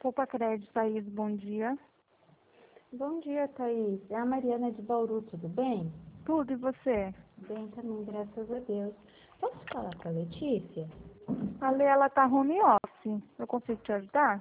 Poupa Crédito, Thaís, bom dia. Bom dia, Thaís. É a Mariana de Bauru, tudo bem? Tudo, e você? Bem também, graças a Deus. Posso falar com a Letícia? A Lê, ela tá home office. Eu consigo te ajudar?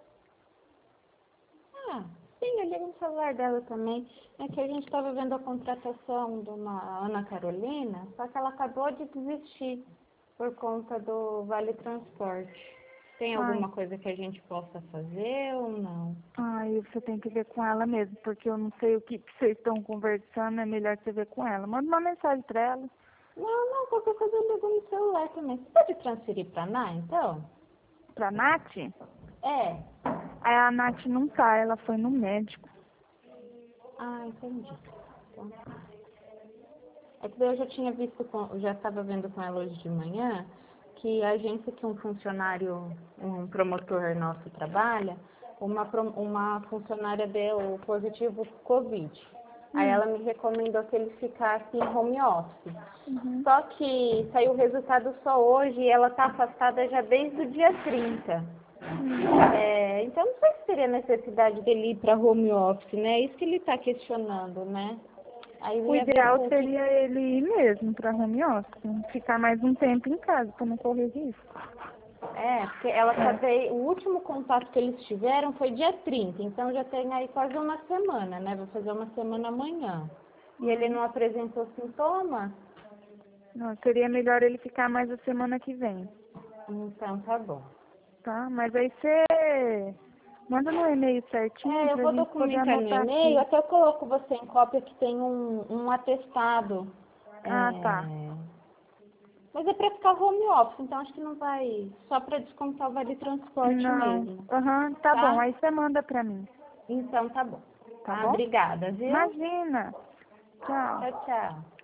Ah, sim, eu ligo no celular dela também. É que a gente estava vendo a contratação de uma Ana Carolina, só que ela acabou de desistir por conta do Vale Transporte. Tem Ai, alguma coisa que a gente possa fazer ou não? ai, você tem que ver com ela mesmo, porque eu não sei o que vocês estão conversando, é melhor você ver com ela. Manda uma mensagem pra ela. Não, qualquer coisa eu ligo no celular também. Você pode transferir para Ná, então? Pra Nath? É. Aí a Nath não tá, ela foi no médico. Ah, entendi. Então, é que daí eu já tinha visto, eu já estava vendo com ela hoje de manhã, que a agência que um funcionário, um promotor nosso trabalha, uma funcionária deu positivo Covid. Aí ela me recomendou que ele ficasse em home office. Uhum. Só que saiu o resultado só hoje e ela está afastada já desde o dia 30. Então não sei se teria necessidade dele ir para home office, né? É isso que ele está questionando, né? Aí eu O ia ver ideal com o que. seria ele ir mesmo pra home office, ficar mais um tempo em casa, pra não correr risco. Porque ela o último contato que eles tiveram foi dia 30, então já tem aí quase uma semana, né? Vou fazer uma semana amanhã. E ele não apresentou sintoma? Não, seria melhor ele ficar mais a semana que vem, Então tá bom. tá? Mas aí você manda no e-mail certinho Eu pra vou gente poder documentar no anotar e-mail, aqui. até eu coloco você em cópia que tem um atestado. Ah, tá. É, Mas é para ficar home office, então acho que não vai. Só para descontar o vale transporte Não. mesmo. Aham, tá bom. Tá? Aí você manda pra mim, Então tá bom. tá Tá? bom? Obrigada, viu? Imagina. Tchau. Tchau, tchau.